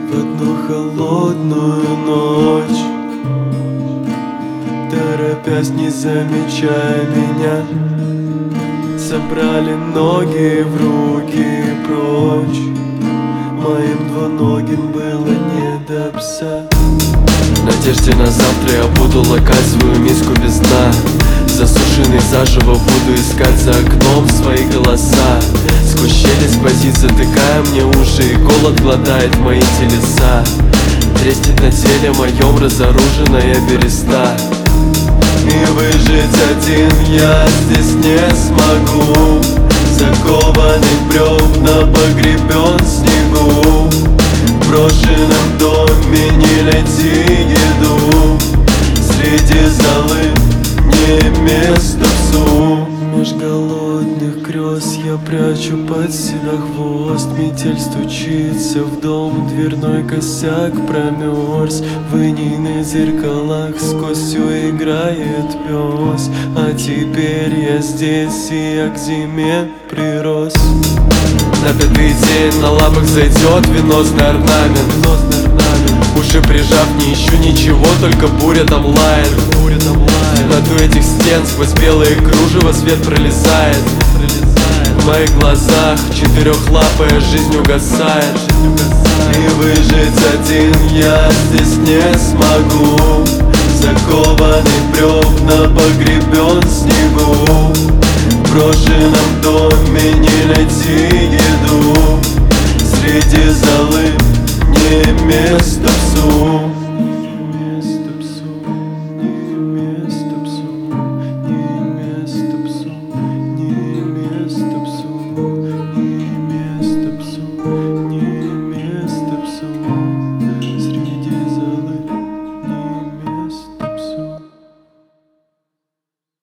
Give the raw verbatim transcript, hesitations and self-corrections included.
в одну холодную ночь, торопясь, не замечая меня, собрали ноги в руки и прочь. Моим двуногим было не до пса. В надежде на завтра я буду лакать свою миску без дна. Засушенный заживо буду искать за окном свои голоса. Сквозь щели сквозит, затыкая мне уши, и голод гладает мои телеса. Треснет на теле моем разоруженная береста. И выжить один я здесь не смогу, закованный в бревна, погребен в снегу. В брошенном доме не найти еду, среди золы не место псу. Меж голодных грез я прячу под себя хвост. Метель стучится в дом, дверной косяк промерз. В инейных зеркалах с костью играет пес. А теперь я здесь, и я к зиме прирос. На пятый день на лапах зайдет венозный орнамент. Уши прижав, не ищу ничего, только буря там лает. В темноту этих стен сквозь белые кружева свет пролезает. В моих глазах четырехлапая жизнь угасает. И выжить один я здесь не смогу, закованный в бревна, погребен в снегу. В брошенном доме не найти еду, среди золы не место.